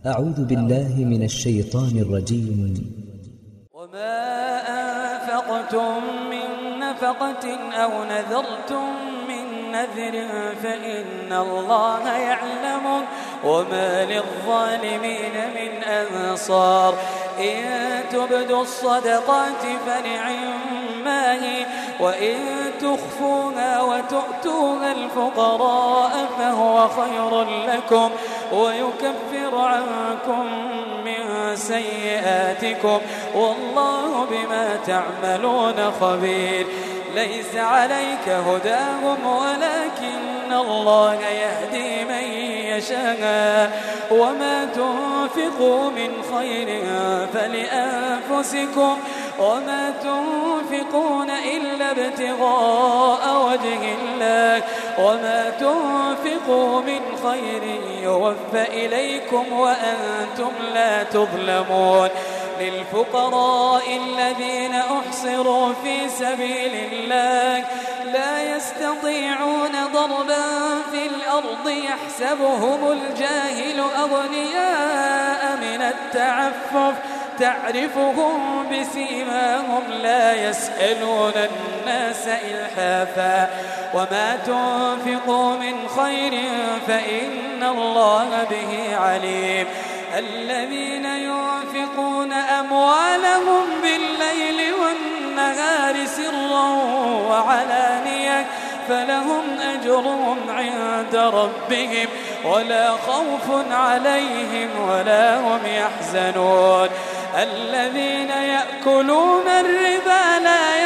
أعوذ بالله من الشيطان الرجيم. وما أنفقتم من نفقة أو نذرتم من نذر فإن الله يعلمه وما للظالمين من أنصار. إن تبدوا الصدقات فنعما هي وإن تخفوها وتؤتوها الفقراء فهو خير لكم ويكفر عنكم من سيئاتكم والله بما تعملون خبير. ليس عليك هداهم ولكن الله يهدي من يشاء وما تنفقوا من خير فلأنفسكم وما تنفقون إلا ابتغاء وجه الله وما تنفقوا من خير يوفى إليكم وأنتم لا تظلمون. للفقراء الذين أحصروا في سبيل الله لا يستطيعون ضربا في الأرض يحسبهم الجاهل أغنياء من التعفف تعرفهم بسيماهم لا يسألون الناس إلحافا وما تنفقوا من خير فإن الله به عليم. الذين ينفقون أموالهم بالليل والنهار سرا وعلانية فلهم أجرهم عند ربهم ولا خوف عليهم ولا هم يحزنون. الذين يأكلون الربا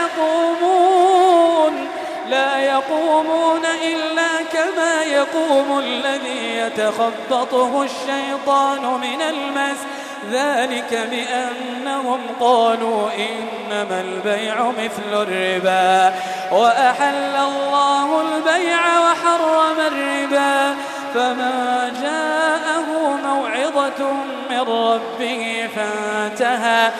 لا يقومون إلا كما يقوم الذي يتخبطه الشيطان من المس ذلك بأنهم قالوا إنما البيع مثل الربا وأحل الله البيع وحرم الربا. فمن جاءه موعظة من ربه فانتهى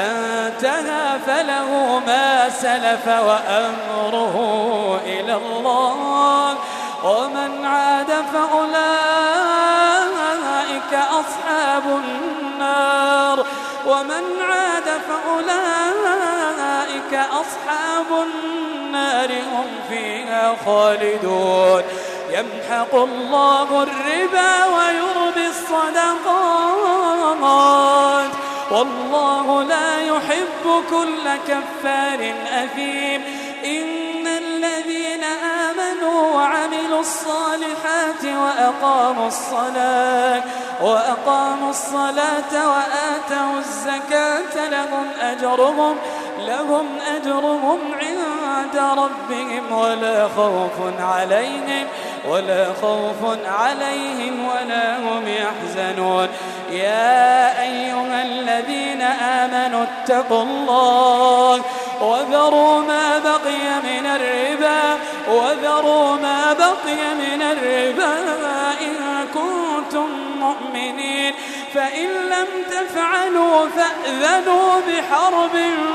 فله ما سلف وأمره إلى الله ومن عاد فأولئك أصحاب النار هم فيها خالدون. يمحق الله الربا ويربي الصدقات والله لا يحب كل كفار أثيم. إن الذين آمنوا وعملوا الصالحات وأقاموا الصلاة وآتوا الزكاة لهم أجرهم عند ربهم ولا خوف عليهم ولا هم يحزنون. يا أيها الذين آمنوا اتقوا الله وذروا ما بقي من الربا إن كنتم مؤمنين فإن لم تفعلوا فأذنوا بحرب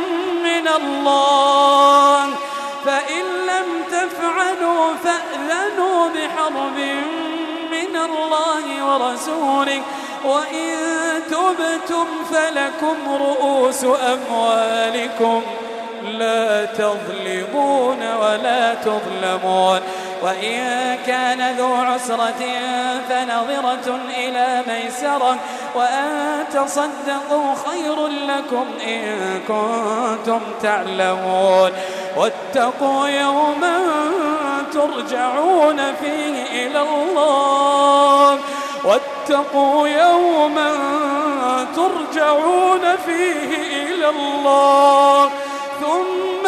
من الله ورسوله وإن تبتم فلكم رؤوس أموالكم لا تظلمون ولا تظلمون. وإن كان ذو عسرة فنظرة إلى ميسرة وأن تصدقوا خير لكم إن كنتم تعلمون. واتقوا يوما ترجعون فيه إلى الله ثم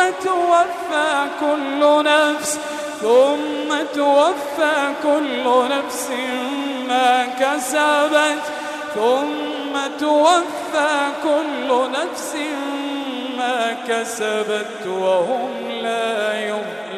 توفى كل نفس ما كسبت وهم لا يظلمون.